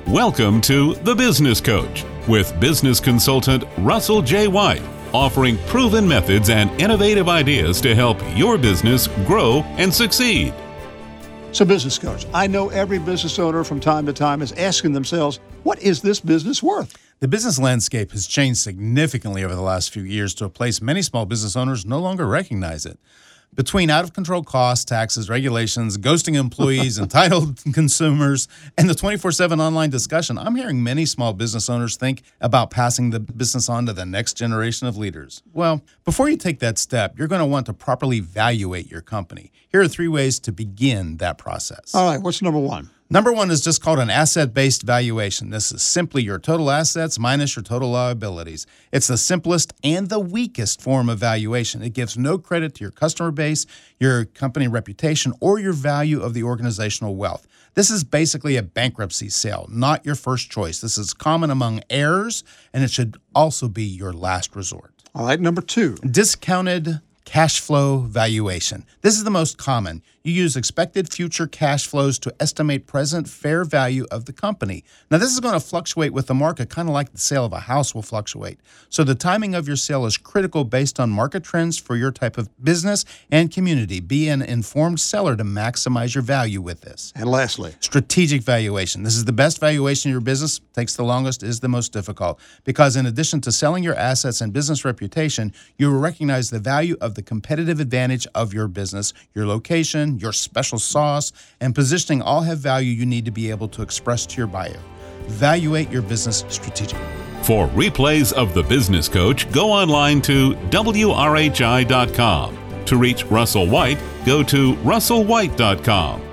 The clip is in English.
Welcome to The Business Coach with business consultant Russell J. White, offering proven methods and innovative ideas to help your business grow and succeed. So, business coach, I know every business owner from time to time is asking themselves, what is this business worth? The business landscape has changed significantly over the last few years to a place many small business owners no longer recognize it. Between out-of-control costs, taxes, regulations, ghosting employees, entitled consumers, and the 24/7 online discussion, I'm hearing many small business owners think about passing the business on to the next generation of leaders. Well, before you take that step, you're going to want to properly evaluate your company. Here are 3 ways to begin that process. All right, what's number one? Number 1 is just called an asset-based valuation. This is simply your total assets minus your total liabilities. It's the simplest and the weakest form of valuation. It gives no credit to your customer base, your company reputation, or your value of the organizational wealth. This is basically a bankruptcy sale, not your first choice. This is common among heirs, and it should also be your last resort. All right, number 2. Discounted cash flow valuation. This is the most common. You use expected future cash flows to estimate present fair value of the company. Now, this is going to fluctuate with the market, kind of like the sale of a house will fluctuate. So the timing of your sale is critical based on market trends for your type of business and community. Be an informed seller to maximize your value with this. And lastly, strategic valuation. This is the best valuation of your business, takes the longest, is the most difficult. Because in addition to selling your assets and business reputation, you will recognize the value of the competitive advantage of your business, your location, your special sauce, and positioning all have value you need to be able to express to your buyer. Evaluate your business strategically. For replays of The Business Coach, go online to WRHI.com. To reach Russell White, go to russellwhite.com.